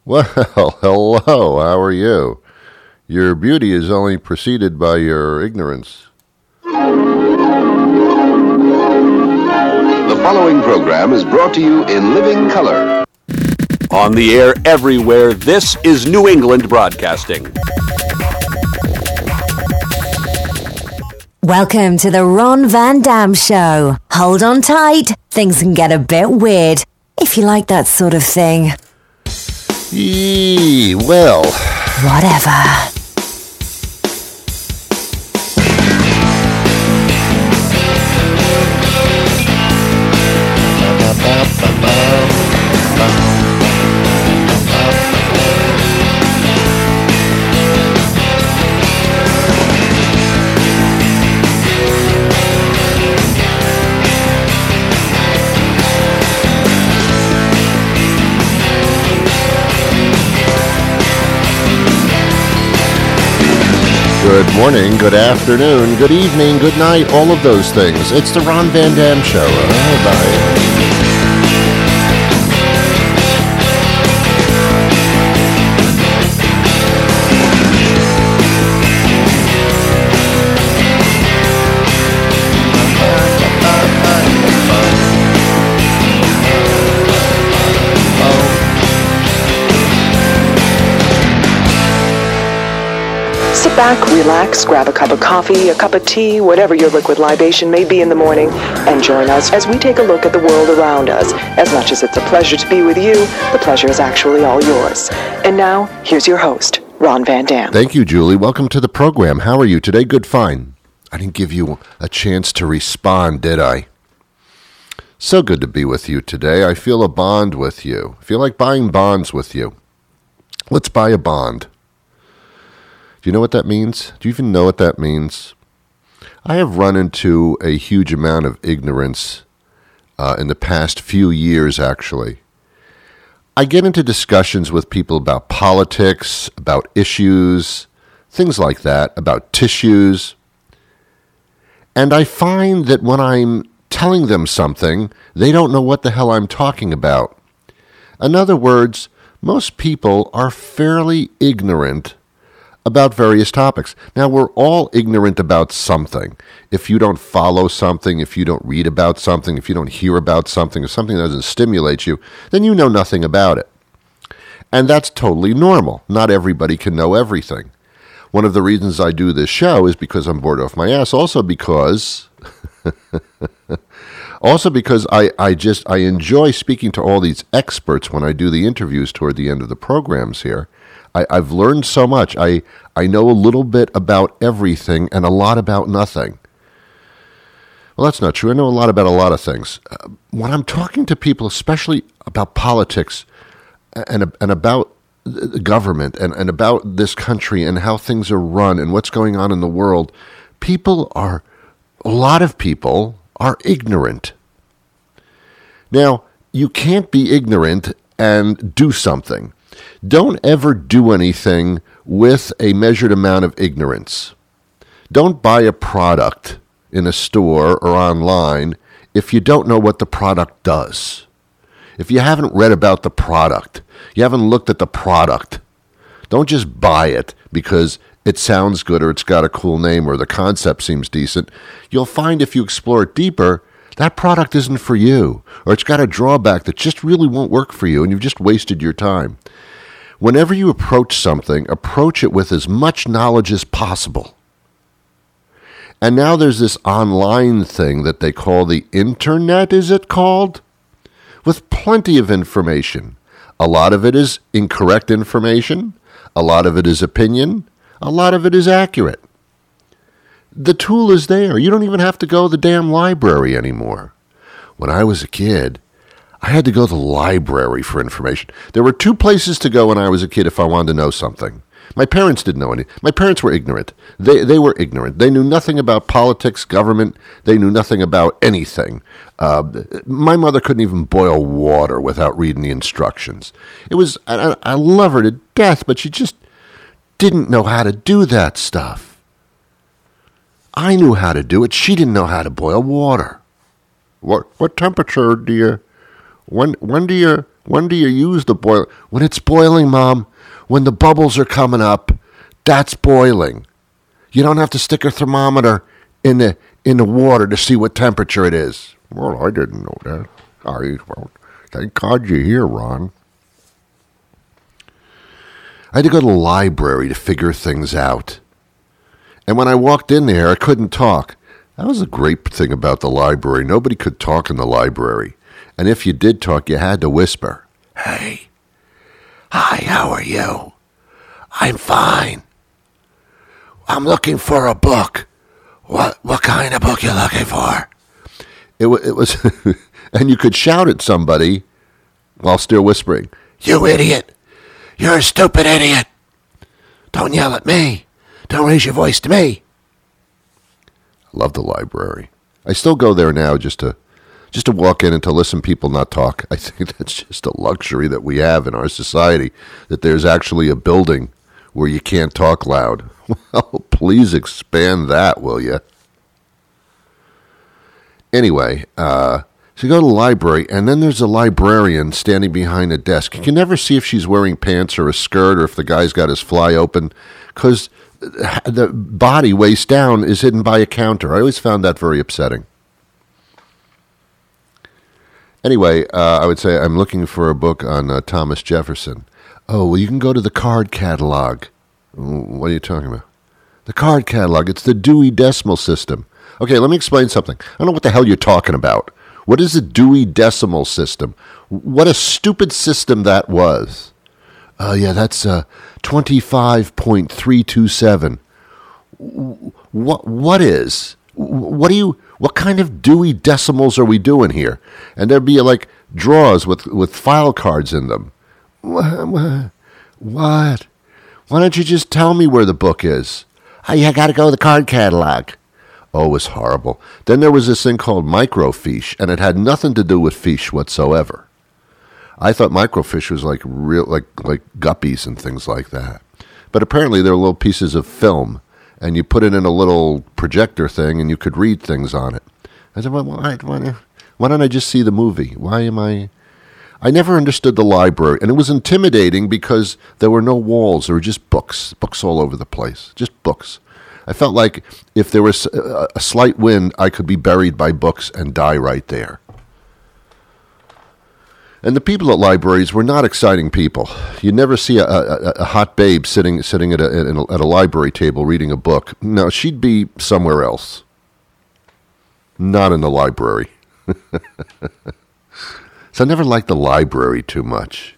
Well, hello, how are you? Your beauty is only preceded by your ignorance. The following program is brought to you in living color. On the air everywhere, this is New England Broadcasting. Welcome to the Ron Van Dam Show. Hold on tight. Things can get a bit weird, if you like that sort of thing. Well. Whatever. Good morning, good afternoon, good evening, good night, all of those things. It's the Ron Van Dam Show. Bye. Sit back, relax, grab a cup of coffee, a cup of tea, whatever your liquid libation may be in the morning, and join us as we take a look at the world around us. As much as it's a pleasure to be with you, the pleasure is actually all yours. And now, here's your host, Ron Van Dam. Thank you, Julie. Welcome to the program. How are you today? Good, fine. I didn't give you a chance to respond, did I? So good to be with you today. I feel a bond with you. I feel like buying bonds with you. Let's buy a bond. Do you know what that means? Do you even know what that means? I have run into a huge amount of ignorance in the past few years, actually. I get into discussions with people about politics, about issues, things like that, about tissues. And I find that when I'm telling them something, they don't know what the hell I'm talking about. In other words, most people are fairly ignorant about various topics. Now, we're all ignorant about something. If you don't follow something, if you don't read about something, if you don't hear about something, if something doesn't stimulate you, then you know nothing about it. And that's totally normal. Not everybody can know everything. One of the reasons I do this show is because I'm bored off my ass. Also because I enjoy speaking to all these experts when I do the interviews toward the end of the programs here. I've learned so much. I know a little bit about everything and a lot about nothing. Well, that's not true. I know a lot about a lot of things. When I'm talking to people, especially about politics and about the government and about this country and how things are run and what's going on in the world, a lot of people are ignorant. Now, you can't be ignorant and do something. Don't ever do anything with a measured amount of ignorance. Don't buy a product in a store or online if you don't know what the product does. If you haven't read about the product, you haven't looked at the product, don't just buy it because it sounds good or it's got a cool name or the concept seems decent. You'll find if you explore it deeper, that product isn't for you, or it's got a drawback that just really won't work for you and you've just wasted your time. Whenever you approach something, approach it with as much knowledge as possible. And now there's this online thing that they call the internet, is it called? With plenty of information. A lot of it is incorrect information. A lot of it is opinion. A lot of it is accurate. The tool is there. You don't even have to go to the damn library anymore. When I was a kid, I had to go to the library for information. There were two places to go when I was a kid if I wanted to know something. My parents didn't know anything. My parents were ignorant. They were ignorant. They knew nothing about politics, government. They knew nothing about anything. My mother couldn't even boil water without reading the instructions. I love her to death, but she just didn't know how to do that stuff. I knew how to do it. She didn't know how to boil water. What temperature do you... When do you When do you use the boiler? When it's boiling, Mom. When the bubbles are coming up, that's boiling. You don't have to stick a thermometer in the water to see what temperature it is. Well, I didn't know that. Well, thank God you're here, Ron. I had to go to the library to figure things out. And when I walked in there, I couldn't talk. That was a great thing about the library. Nobody could talk in the library. And if you did talk, you had to whisper. Hey. Hi, how are you? I'm fine. I'm looking for a book. What kind of book you looking for? It was, and you could shout at somebody while still whispering, You idiot! You're a stupid idiot! Don't yell at me! Don't raise your voice to me! I love the library. I still go there now just to walk in and to listen to people not talk. I think that's just a luxury that we have in our society, that there's actually a building where you can't talk loud. Well, please expand that, will you? Anyway, so you go to the library, and then there's a librarian standing behind a desk. You can never see if she's wearing pants or a skirt or if the guy's got his fly open, because the body, waist down, is hidden by a counter. I always found that very upsetting. Anyway, I would say I'm looking for a book on Thomas Jefferson. Oh, well, you can go to the card catalog. What are you talking about? The card catalog. It's the Dewey Decimal System. Okay, let me explain something. I don't know what the hell you're talking about. What is the Dewey Decimal System? What a stupid system that was. Yeah, that's 25.327. What is? What kind of Dewey decimals are we doing here? And there'd be like drawers with file cards in them. What? Why don't you just tell me where the book is? Oh, you got to go to the card catalog. Oh, it was horrible. Then there was this thing called microfiche, and it had nothing to do with fiche whatsoever. I thought microfiche was like real, like guppies and things like that. But apparently they're little pieces of film, and you put it in a little projector thing, and you could read things on it. I said, well, why don't I just see the movie? I never understood the library, and it was intimidating because there were no walls. There were just books all over the place, just books. I felt like if there was a slight wind, I could be buried by books and die right there. And the people at libraries were not exciting people. You never see a hot babe sitting at a library table reading a book. No, she'd be somewhere else. Not in the library. So I never liked the library too much.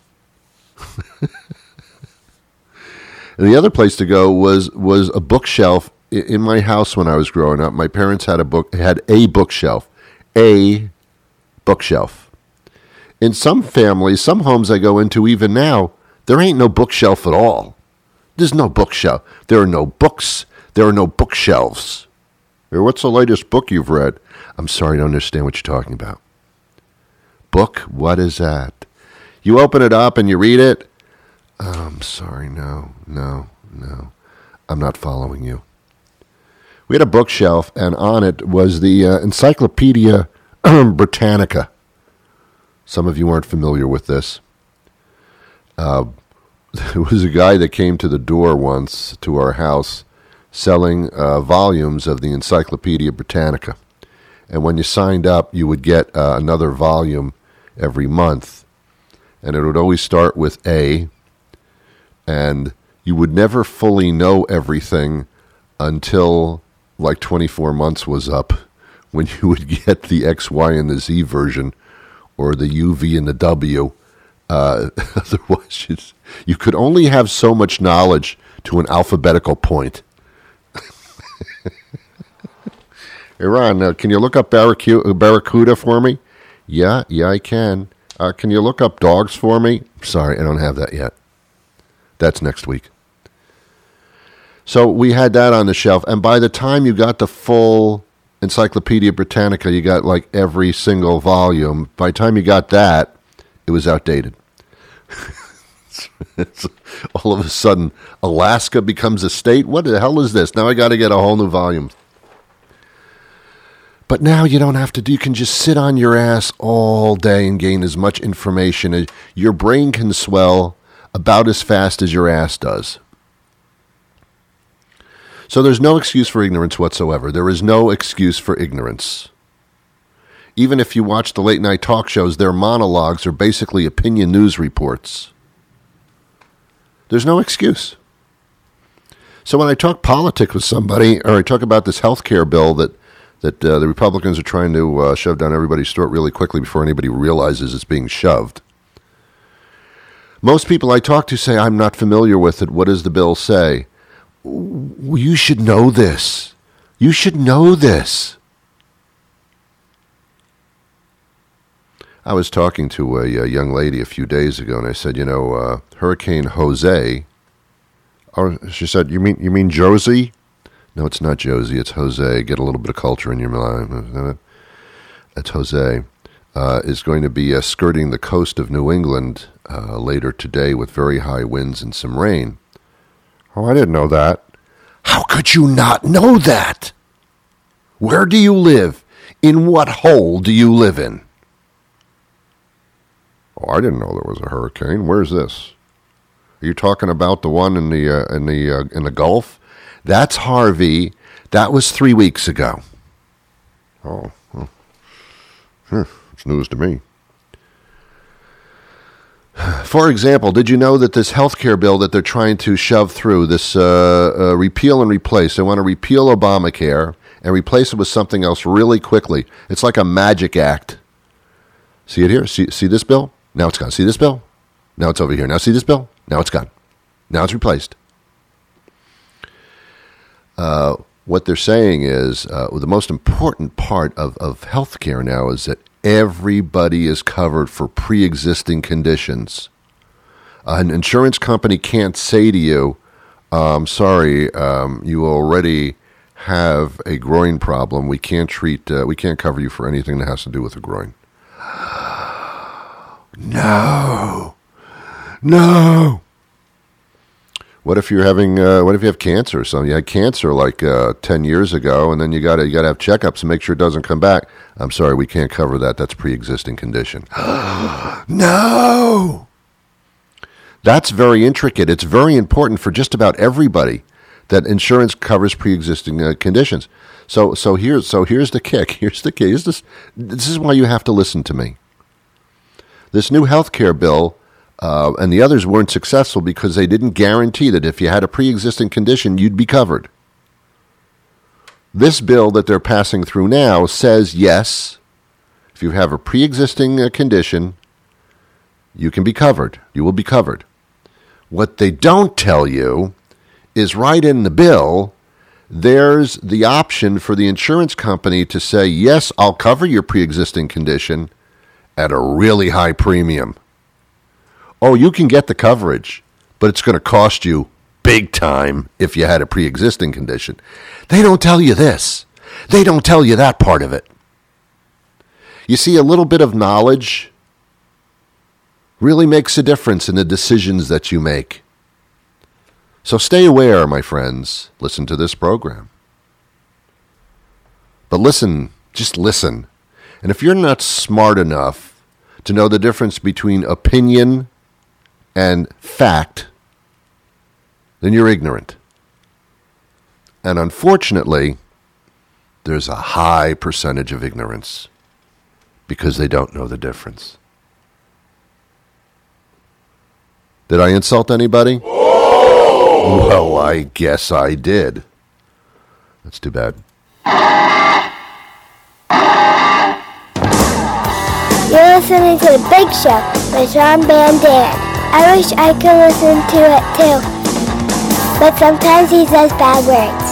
And the other place to go was a bookshelf in my house when I was growing up. My parents had a bookshelf. A bookshelf. In some families, some homes I go into even now, there ain't no bookshelf at all. There's no bookshelf. There are no books. There are no bookshelves. What's the latest book you've read? I'm sorry, I don't understand what you're talking about. Book? What is that? You open it up and you read it? Oh, I'm sorry, no. I'm not following you. We had a bookshelf, and on it was the Encyclopedia Britannica. Some of you aren't familiar with this. There was a guy that came to the door once to our house selling volumes of the Encyclopedia Britannica. And when you signed up, you would get another volume every month. And it would always start with A. And you would never fully know everything until like 24 months was up, when you would get the X, Y, and the Z version, or the U, V, and the W. Otherwise, you could only have so much knowledge to an alphabetical point. Hey, Ron, can you look up Barracuda for me? Yeah, I can. Can you look up dogs for me? Sorry, I don't have that yet. That's next week. So we had that on the shelf, and by the time you got the full Encyclopedia Britannica, you got like every single volume. By the time you got that, it was outdated. All of a sudden, Alaska becomes a state? What the hell is this? Now I got to get a whole new volume. But now you don't have to you can just sit on your ass all day and gain as much information as your brain can swell about as fast as your ass does. So there's no excuse for ignorance whatsoever. There is no excuse for ignorance. Even if you watch the late night talk shows, their monologues are basically opinion news reports. There's no excuse. So when I talk politics with somebody, or I talk about this health care bill that the Republicans are trying to shove down everybody's throat really quickly before anybody realizes it's being shoved, most people I talk to say, I'm not familiar with it. What does the bill say? You should know this. You should know this. I was talking to a young lady a few days ago, and I said, Hurricane Jose. Oh, she said, you mean Josie? No, it's not Josie. It's Jose. Get a little bit of culture in your mind. It's Jose. Is going to be skirting the coast of New England later today with very high winds and some rain. Oh, I didn't know that. How could you not know that? Where do you live? In what hole do you live in? Oh, I didn't know there was a hurricane. Where's this? Are you talking about the one in the Gulf? That's Harvey. That was 3 weeks ago. Oh, it's news to me. For example, did you know that this health care bill that they're trying to shove through, this repeal and replace, they want to repeal Obamacare and replace it with something else really quickly. It's like a magic act. See it here? See this bill? Now it's gone. See this bill? Now it's over here. Now see this bill? Now it's gone. Now it's replaced. What they're saying is the most important part of healthcare now is that everybody is covered for pre-existing conditions. An insurance company can't say to you, sorry, you already have a groin problem. We can't cover you for anything that has to do with a groin. No. What if you have cancer or something? You had cancer like 10 years ago, and then you got to have checkups and make sure it doesn't come back. I'm sorry, we can't cover that. That's pre-existing condition. No. That's very intricate. It's very important for just about everybody that insurance covers pre-existing conditions. So here's the kick. Here's the kick. This is why you have to listen to me. This new health care bill and the others weren't successful because they didn't guarantee that if you had a pre-existing condition, you'd be covered. This bill that they're passing through now says, yes, if you have a pre-existing condition, you can be covered. You will be covered. What they don't tell you is right in the bill, there's the option for the insurance company to say, yes, I'll cover your pre-existing condition at a really high premium. Oh, you can get the coverage, but it's going to cost you big time if you had a pre-existing condition. They don't tell you this. They don't tell you that part of it. You see, a little bit of knowledge really makes a difference in the decisions that you make. So stay aware, my friends. Listen to this program. But listen, just listen. And if you're not smart enough to know the difference between opinion and fact, then you're ignorant. And unfortunately, there's a high percentage of ignorance because they don't know the difference. Did I insult anybody? Oh! Well, I guess I did. That's too bad. You're listening to The Big Show with Sean Van Dan. I wish I could listen to it too, but sometimes he says bad words.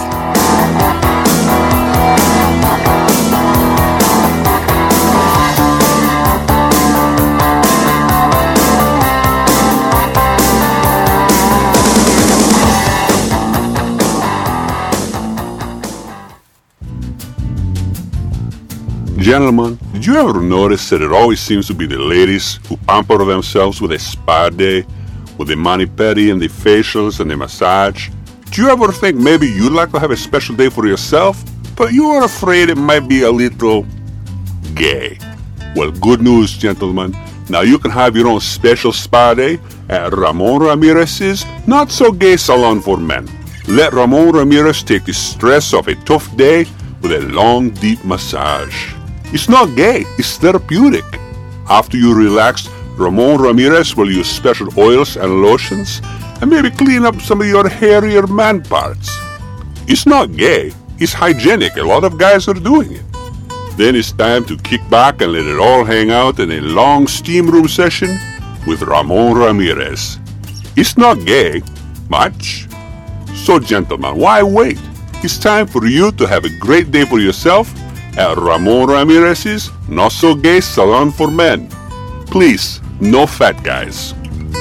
Gentlemen, did you ever notice that it always seems to be the ladies who pamper themselves with a spa day, with the mani-pedi and the facials and the massage? Do you ever think maybe you'd like to have a special day for yourself? but you are afraid it might be a little gay. Well, good news, gentlemen. Now you can have your own special spa day at Ramon Ramirez's Not So Gay Salon for Men. Let Ramon Ramirez take the stress of a tough day with a long, deep massage. It's not gay, it's therapeutic. After you relax, Ramon Ramirez will use special oils and lotions and maybe clean up some of your hairier man parts. It's not gay, it's hygienic. A lot of guys are doing it. Then it's time to kick back and let it all hang out in a long steam room session with Ramon Ramirez. It's not gay, much. So gentlemen, why wait? It's time for you to have a great day for yourself at Ramon Ramirez's Not So Gay Salon for Men. Please, no fat guys.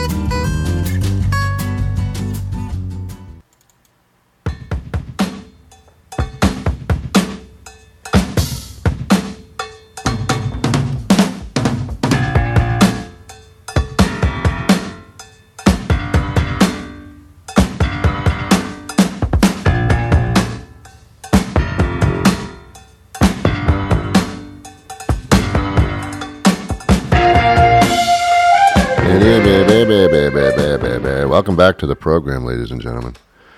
Welcome back to the program, ladies and gentlemen.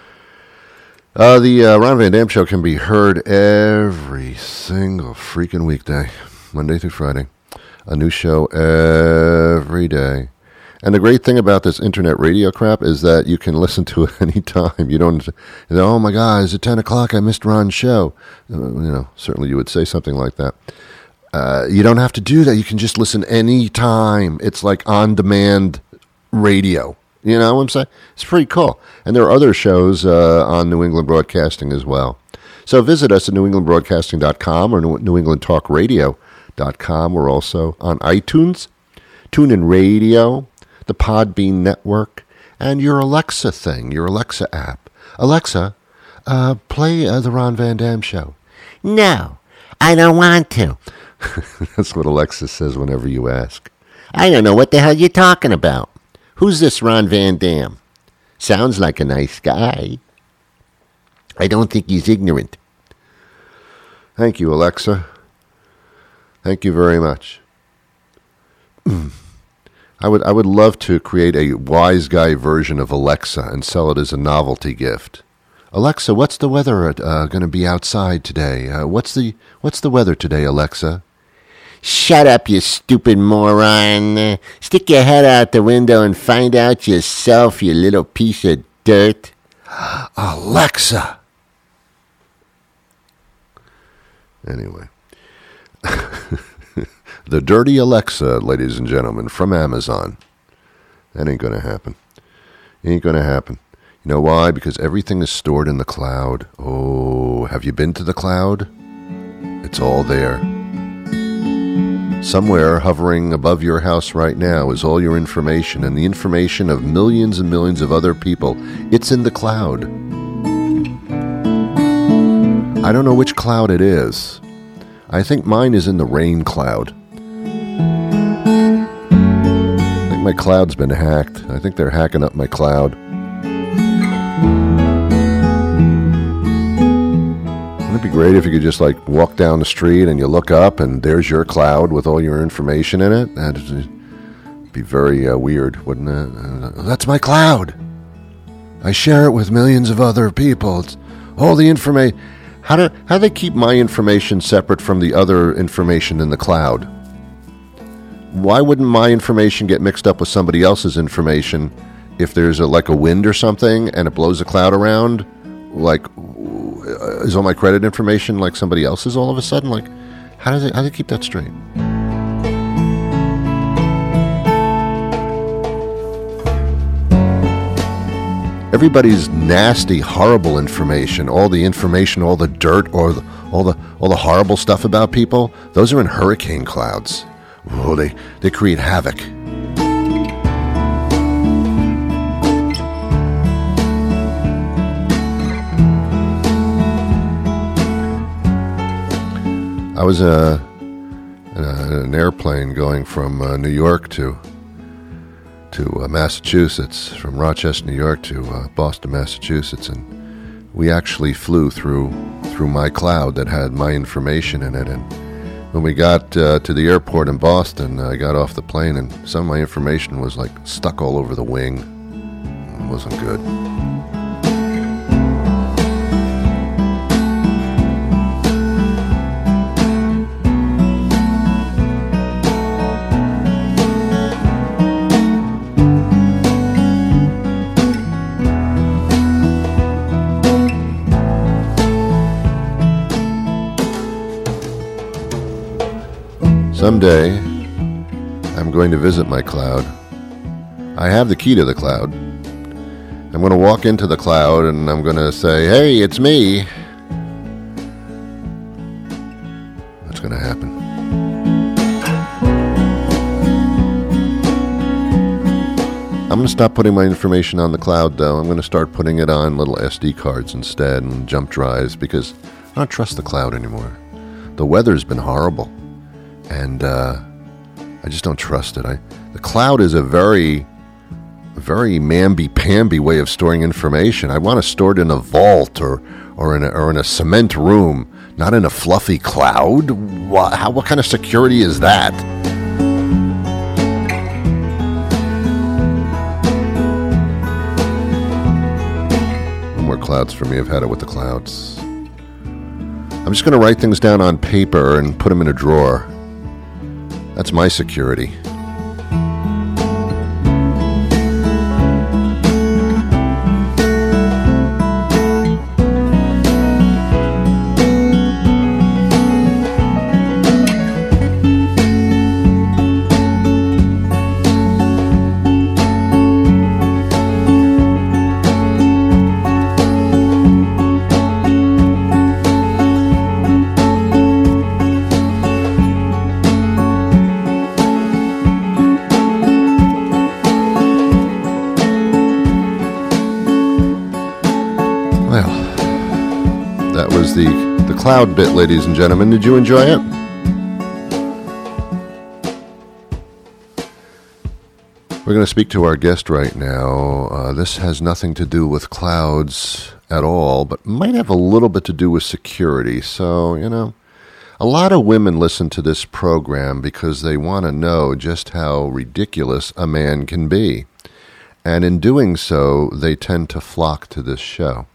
The Ron Van Dam Show can be heard every single freaking weekday, Monday through Friday. A new show every day. And the great thing about this internet radio crap is that you can listen to it anytime. You don't, oh my God, is it 10 o'clock? I missed Ron's show. Certainly you would say something like that. You don't have to do that. You can just listen anytime. It's like on-demand radio. You know what I'm saying? It's pretty cool. And there are other shows on New England Broadcasting as well. So visit us at newenglandbroadcasting.com or newenglandtalkradio.com. We're also on iTunes, TuneIn Radio, the Podbean Network, and your Alexa thing, your Alexa app. Alexa, play the Ron Van Dam Show. No, I don't want to. That's what Alexa says whenever you ask. I don't know what the hell you're talking about. Who's this Ron Van Dam? Sounds like a nice guy. I don't think he's ignorant. Thank you, Alexa. Thank you very much. I would love to create a wise guy version of Alexa and sell it as a novelty gift. Alexa, what's the weather going to be outside today? What's the weather today, Alexa? Shut up, you stupid moron. Stick your head out the window and find out yourself, you little piece of dirt. Alexa! Anyway. The dirty Alexa, ladies and gentlemen, from Amazon. That ain't going to happen. Ain't going to happen. You know why? Because everything is stored in the cloud. Oh, have you been to the cloud? It's all there. Somewhere hovering above your house right now is all your information and the information of millions and millions of other people. It's in the cloud. I don't know which cloud it is. I think mine is in the rain cloud. I think my cloud's been hacked. I think they're hacking up my cloud. It'd be great if you could just walk down the street and you look up and there's your cloud with all your information in it. That'd be very weird, wouldn't it? That's my cloud. I share it with millions of other people. It's all the information. How do they keep my information separate from the other information in the cloud? Why wouldn't my information get mixed up with somebody else's information if there's a wind or something and it blows a cloud around? Is all my credit information like somebody else's all of a sudden? How do they keep that straight? Everybody's nasty, horrible information, all the dirt, or all the horrible stuff about people, those are in hurricane clouds. Oh, they create havoc. I was in an airplane going from New York to Massachusetts, from Rochester, New York to Boston, Massachusetts, and we actually flew through through my cloud that had my information in it. And when we got to the airport in Boston, I got off the plane, and some of my information was like stuck all over the wing. It wasn't good. Someday, I'm going to visit my cloud. I have the key to the cloud. I'm going to walk into the cloud and I'm going to say, "Hey, it's me." What's going to happen? I'm going to stop putting my information on the cloud, though. I'm going to start putting it on little SD cards instead and jump drives, because I don't trust the cloud anymore. The weather's been horrible. And I just don't trust it. The cloud is a very, very mamby-pamby way of storing information. I want to store it in a vault or in a cement room, not in a fluffy cloud. What kind of security is that? No more clouds for me. I've had it with the clouds. I'm just going to write things down on paper and put them in a drawer. That's my security. The cloud bit, ladies and gentlemen. Did you enjoy it? We're going to speak to our guest right now. This has nothing to do with clouds at all, but might have a little bit to do with security. So, a lot of women listen to this program because they want to know just how ridiculous a man can be. And in doing so, they tend to flock to this show.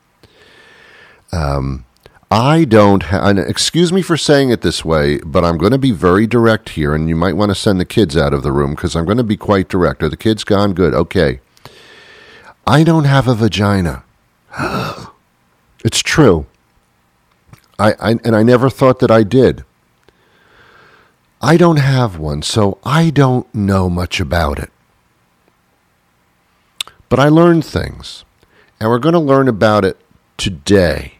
I don't and excuse me for saying it this way, but I'm going to be very direct here, and you might want to send the kids out of the room because I'm going to be quite direct. Are the kids gone? Good. Okay. I don't have a vagina. It's true. I never thought that I did. I don't have one, so I don't know much about it. But I learned things, and we're going to learn about it today.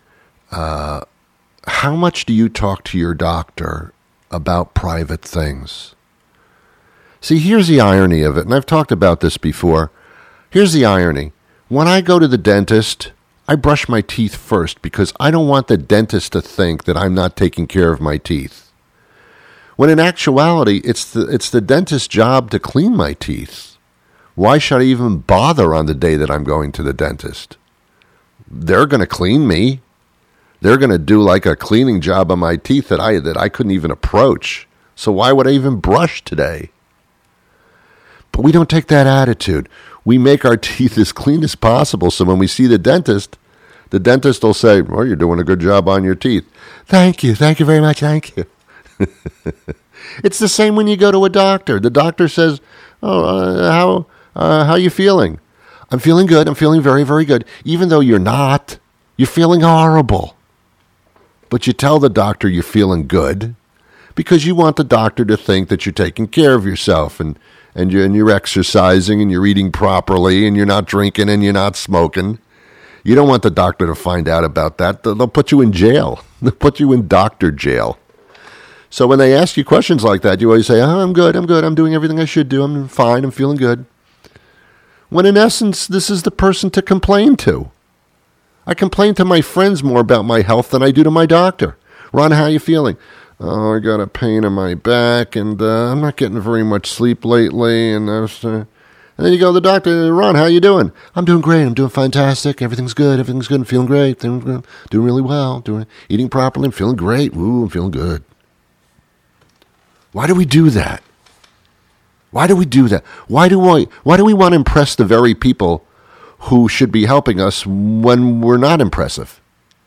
How much do you talk to your doctor about private things? See, here's the irony of it, and I've talked about this before. Here's the irony. When I go to the dentist, I brush my teeth first because I don't want the dentist to think that I'm not taking care of my teeth. When in actuality, it's the dentist's job to clean my teeth. Why should I even bother on the day that I'm going to the dentist? They're going to clean me. They're going to do like a cleaning job on my teeth that I couldn't even approach. So why would I even brush today? But we don't take that attitude. We make our teeth as clean as possible. So when we see the dentist will say, "Well, you're doing a good job on your teeth." Thank you very much. Thank you. It's the same when you go to a doctor. The doctor says, "Oh, how are you feeling?" "I'm feeling good. I'm feeling very, very good." Even though you're not, you're feeling horrible. But you tell the doctor you're feeling good because you want the doctor to think that you're taking care of yourself and you're exercising and you're eating properly and you're not drinking and you're not smoking. You don't want the doctor to find out about that. They'll put you in jail. They'll put you in doctor jail. So when they ask you questions like that, you always say, "Oh, I'm good. I'm doing everything I should do. I'm fine. I'm feeling good." When in essence, this is the person to complain to. I complain to my friends more about my health than I do to my doctor. "Ron, how are you feeling?" "Oh, I got a pain in my back, and I'm not getting very much sleep lately." And And then you go to the doctor, Ron, how you doing? I'm doing great. I'm doing fantastic. Everything's good. I'm feeling great. Doing really well. Eating properly. I'm feeling great. Ooh, I'm feeling good. Why do we do that? Why do we do that? Why do we want to impress the very people who should be helping us when we're not impressive?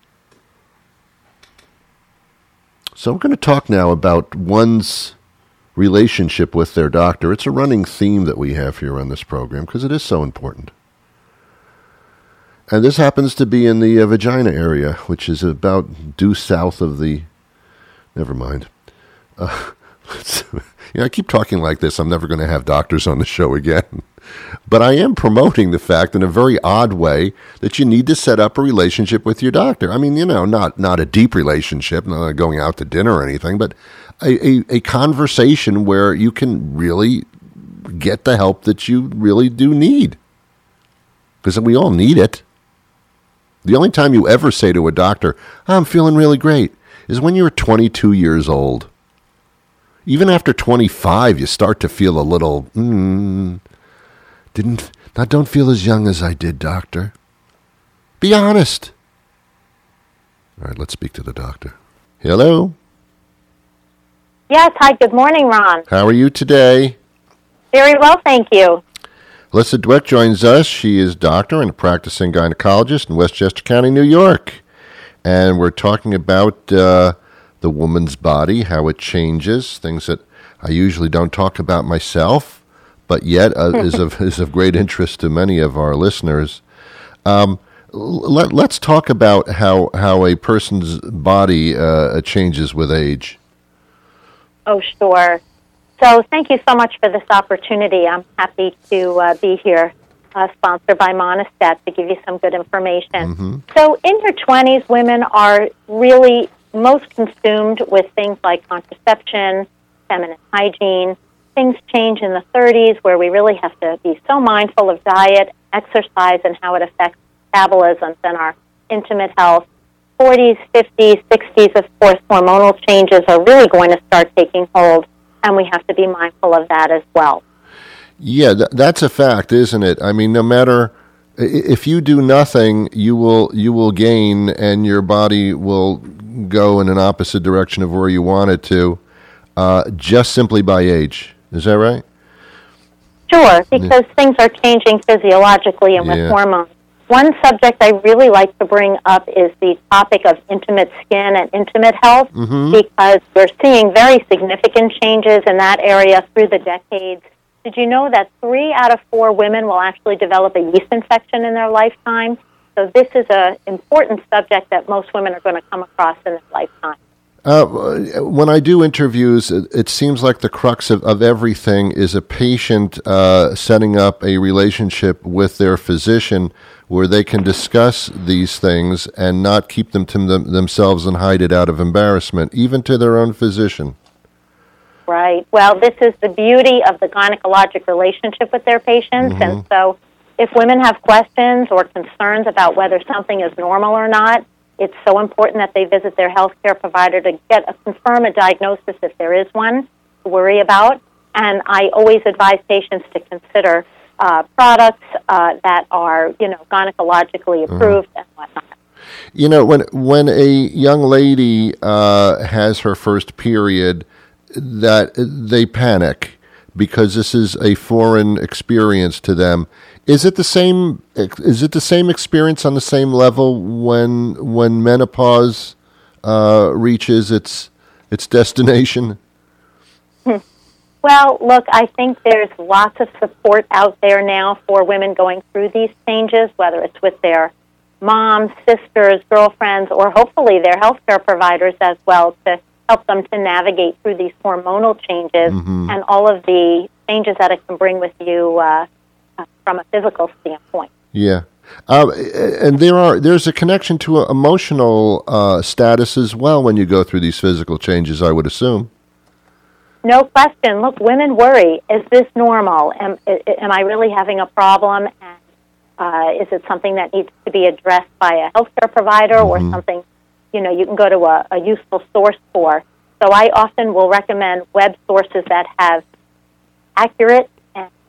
So we're going to talk now about one's relationship with their doctor. It's a running theme that we have here on this program because it is so important. And this happens to be in the vagina area, which is about due south of the... Never mind. I keep talking like this. I'm never going to have doctors on the show again. But I am promoting the fact in a very odd way that you need to set up a relationship with your doctor. I mean, not a deep relationship, not going out to dinner or anything, but a conversation where you can really get the help that you really do need. Because we all need it. The only time you ever say to a doctor, I'm feeling really great, is when you're 22 years old. Even after 25, you start to feel a little, don't feel as young as I did, doctor. Be honest. All right, let's speak to the doctor. Hello? Yes, hi, good morning, Ron. How are you today? Very well, thank you. Alyssa Dweck joins us. She is doctor and a practicing gynecologist in Westchester County, New York. And we're talking about the woman's body, how it changes, things that I usually don't talk about myself, but yet is of great interest to many of our listeners. Let's talk about how a person's body changes with age. Oh, sure. So thank you so much for this opportunity. I'm happy to be here, sponsored by Monistat, to give you some good information. Mm-hmm. So in your 20s, women are really most consumed with things like contraception, feminine hygiene. Things change in the 30s where we really have to be so mindful of diet, exercise, and how it affects metabolism and our intimate health. 40s, 50s, 60s, of course, hormonal changes are really going to start taking hold, and we have to be mindful of that as well. Yeah, that's a fact, isn't it? I mean, no matter if you do nothing, you will gain, and your body will go in an opposite direction of where you want it to, just simply by age. Is that right? Sure, because things are changing physiologically and with hormones. One subject I really like to bring up is the topic of intimate skin and intimate health, because we're seeing very significant changes in that area through the decades. Did you know that 3 out of 4 women will actually develop a yeast infection in their lifetime? So this is an important subject that most women are going to come across in their lifetime. When I do interviews, it seems like the crux of everything is a patient setting up a relationship with their physician where they can discuss these things and not keep them to themselves and hide it out of embarrassment, even to their own physician. Right. Well, this is the beauty of the gynecologic relationship with their patients. And so if women have questions or concerns about whether something is normal or not, it's so important that they visit their healthcare provider to confirm a diagnosis if there is one to worry about. And I always advise patients to consider products that are, gynecologically approved and whatnot. When a young lady has her first period, that they panic because this is a foreign experience to them. Is it the same? Is it the same experience on the same level when menopause reaches its destination? Well, look, I think there's lots of support out there now for women going through these changes, whether it's with their moms, sisters, girlfriends, or hopefully their healthcare providers as well, to help them to navigate through these hormonal changes and all of the changes that it can bring with you from a physical standpoint. Yeah. And there's a connection to emotional status as well when you go through these physical changes, I would assume. No question. Look, women worry. Is this normal? Am I really having a problem? And is it something that needs to be addressed by a healthcare provider or something, you can go to a useful source for? So I often will recommend web sources that have accurate and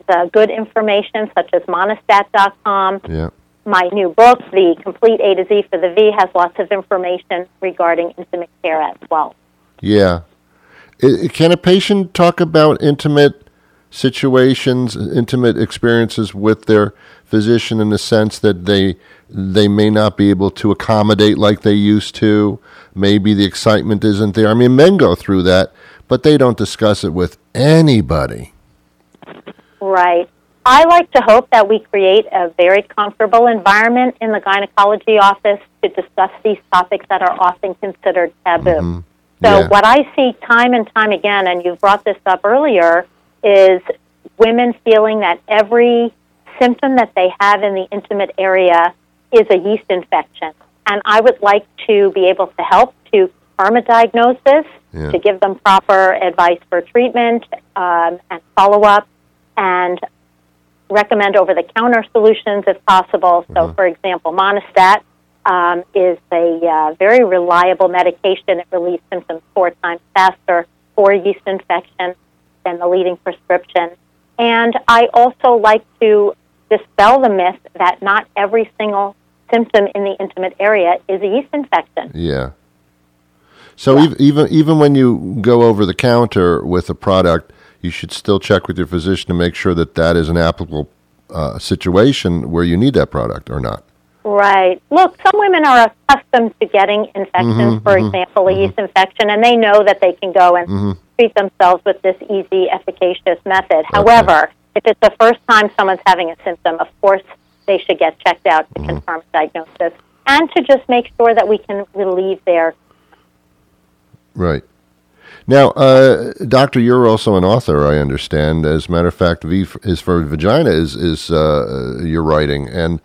good information, such as monostat.com. Yeah. My new book, The Complete A to Z for the V, has lots of information regarding intimate care as well. Yeah. Can a patient talk about intimate situations, intimate experiences with their physician in the sense that they may not be able to accommodate like they used to? Maybe the excitement isn't there. I mean, men go through that, but they don't discuss it with anybody. Right. I like to hope that we create a very comfortable environment in the gynecology office to discuss these topics that are often considered taboo. Mm-hmm. So what I see time and time again, and you brought this up earlier, is women feeling that every symptom that they have in the intimate area is a yeast infection. And I would like to be able to help to confirm a diagnosis, to give them proper advice for treatment and follow-up, and recommend over-the-counter solutions if possible. So, for example, Monostat is a very reliable medication. It relieves symptoms 4 times faster for yeast infection than the leading prescription. And I also like to dispel the myth that not every single symptom in the intimate area is a yeast infection. Yeah. So even when you go over the counter with a product, you should still check with your physician to make sure that that is an applicable situation where you need that product or not. Right. Look, some women are accustomed to getting infections, for example, a yeast infection, and they know that they can go and treat themselves with this easy, efficacious method. However, if it's the first time someone's having a symptom, of course they should get checked out to confirm a diagnosis and to just make sure that we can relieve their... Right. Now, Doctor, you're also an author, I understand. As a matter of fact, V is for Vagina is your writing, and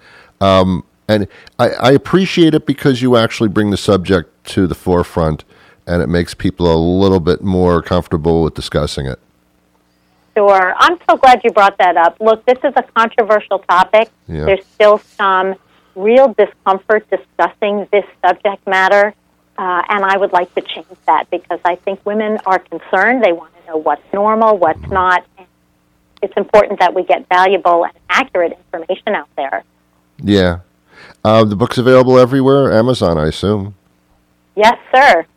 I appreciate it because you actually bring the subject to the forefront, and it makes people a little bit more comfortable with discussing it. Sure. I'm so glad you brought that up. Look, this is a controversial topic. Yeah. There's still some real discomfort discussing this subject matter, and I would like to change that because I think women are concerned. They want to know what's normal, what's not. And it's important that we get valuable and accurate information out there. Yeah. The book's available everywhere, Amazon, I assume. Yes, sir.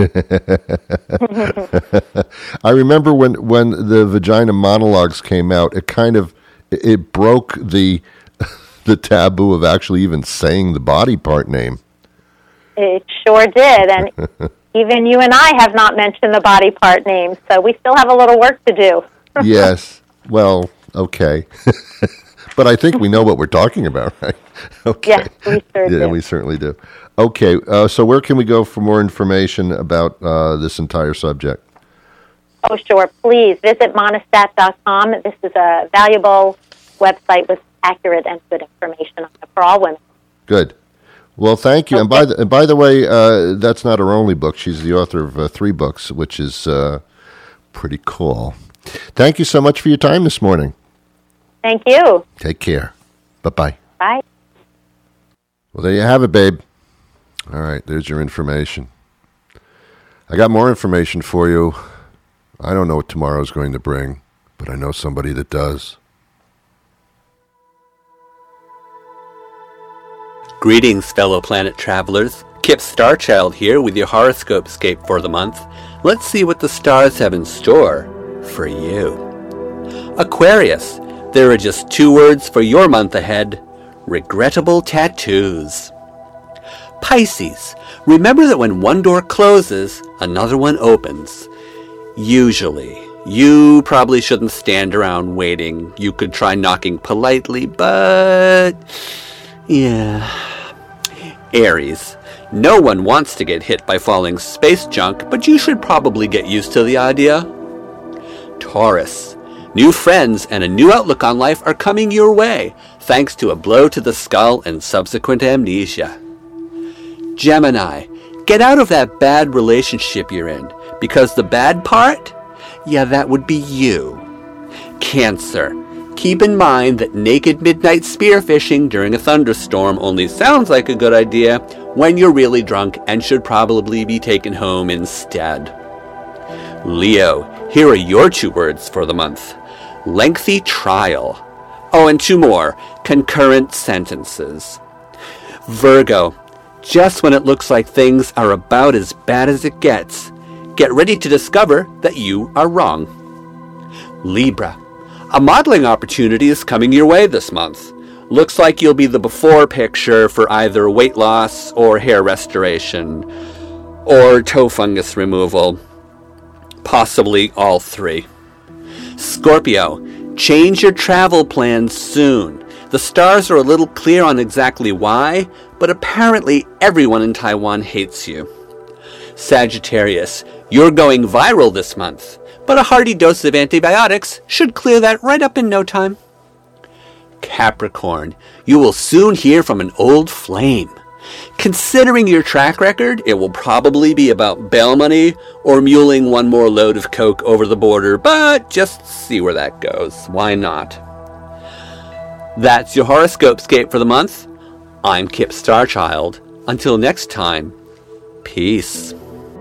I remember when the Vagina monologues came out, it broke the taboo of actually even saying the body part name. It sure did, and even you and I have not mentioned the body part name, so we still have a little work to do. Yes. Well, okay. But I think we know what we're talking about, right? Okay. Yes, we sure do. Yeah, we certainly do. Okay, so where can we go for more information about this entire subject? Oh, sure. Please visit monostat.com. This is a valuable website with accurate and good information on it for all women. Good. Well, thank you. Okay. And by the way, that's not her only book. She's the author of 3 books, which is pretty cool. Thank you so much for your time this morning. Thank you. Take care. Bye-bye. Bye. Well, there you have it, babe. All right, there's your information. I got more information for you. I don't know what tomorrow's going to bring, but I know somebody that does. Greetings, fellow planet travelers. Kip Starchild here with your horoscope scape for the month. Let's see what the stars have in store for you. Aquarius, there are just 2 words for your month ahead: regrettable tattoos. Pisces, remember that when one door closes, another one opens. Usually. You probably shouldn't stand around waiting. You could try knocking politely, but... yeah. Aries, no one wants to get hit by falling space junk, but you should probably get used to the idea. Taurus, new friends and a new outlook on life are coming your way, thanks to a blow to the skull and subsequent amnesia. Gemini, get out of that bad relationship you're in, because the bad part? Yeah, that would be you. Cancer, keep in mind that naked midnight spearfishing during a thunderstorm only sounds like a good idea when you're really drunk and should probably be taken home instead. Leo, here are your 2 words for the month: lengthy trial. Oh, and 2 more, concurrent sentences. Virgo, just when it looks like things are about as bad as it gets, get ready to discover that you are wrong. Libra, a modeling opportunity is coming your way this month. Looks like you'll be the before picture for either weight loss or hair restoration or toe fungus removal. Possibly all 3. Scorpio, change your travel plans soon. The stars are a little clear on exactly why, but apparently everyone in Taiwan hates you. Sagittarius, you're going viral this month, but a hearty dose of antibiotics should clear that right up in no time. Capricorn, you will soon hear from an old flame. Considering your track record, it will probably be about bail money or muling 1 more load of coke over the border, but just see where that goes. Why not? That's your horoscope scape for the month. I'm Kip Starchild. Until next time, peace.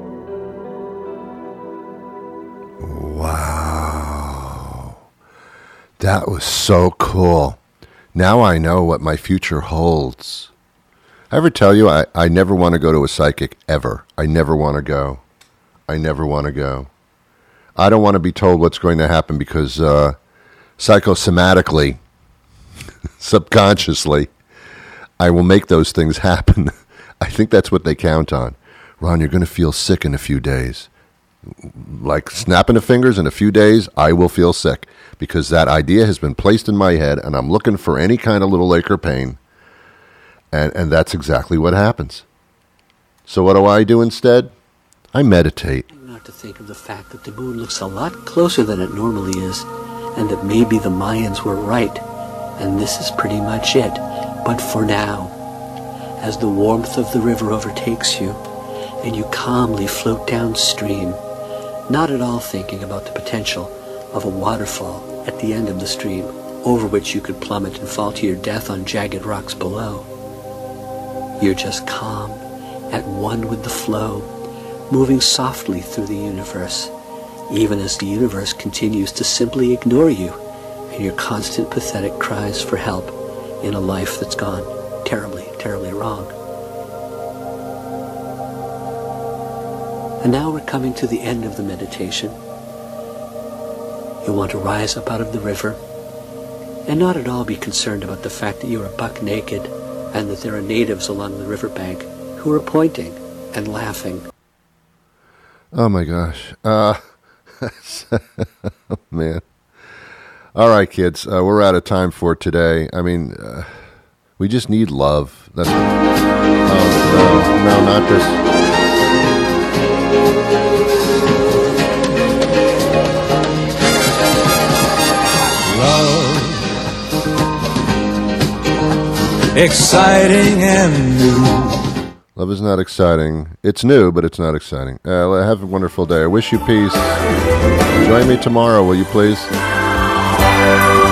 Wow. That was so cool. Now I know what my future holds. I ever tell you I never want to go to a psychic ever. I never want to go. I never want to go. I don't want to be told what's going to happen because psychosomatically, subconsciously, I will make those things happen. I think that's what they count on. Ron, you're going to feel sick in a few days. Like snapping of fingers, in a few days, I will feel sick because that idea has been placed in my head and I'm looking for any kind of little ache or pain. And that's exactly what happens. So what do instead? I meditate. Not to think of the fact that the moon looks a lot closer than it normally is, and that maybe the Mayans were right, and this is pretty much it. But for now, as the warmth of the river overtakes you, and you calmly float downstream, not at all thinking about the potential of a waterfall at the end of the stream, over which you could plummet and fall to your death on jagged rocks below. You're just calm, at one with the flow, moving softly through the universe, even as the universe continues to simply ignore you and your constant pathetic cries for help in a life that's gone terribly, terribly wrong. And now we're coming to the end of the meditation. You'll want to rise up out of the river and not at all be concerned about the fact that you are buck naked and that there are natives along the riverbank who are pointing and laughing. Oh my gosh. Man. All right, kids. We're out of time for today. I mean, we just need love. That's no, not this. Love, exciting and new. Love is not exciting. It's new, but it's not exciting. Have a wonderful day. I wish you peace. Join me tomorrow, will you please?